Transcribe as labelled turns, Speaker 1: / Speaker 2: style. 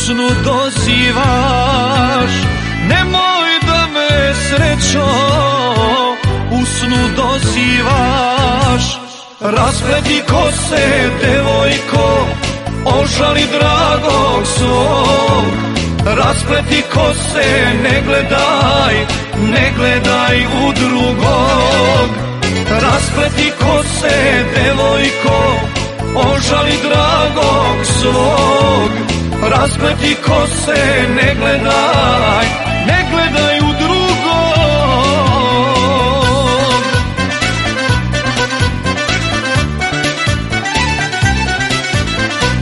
Speaker 1: snu dozivaš, nemoj da me srećo u snu dozivaš. Raspleti kose, devojko, ožali dragog svog. Raspleti kose, ne gledaj u drugog. Raspleti kose, devojko, ožali dragog svog. Raspleti kose, ne gledaj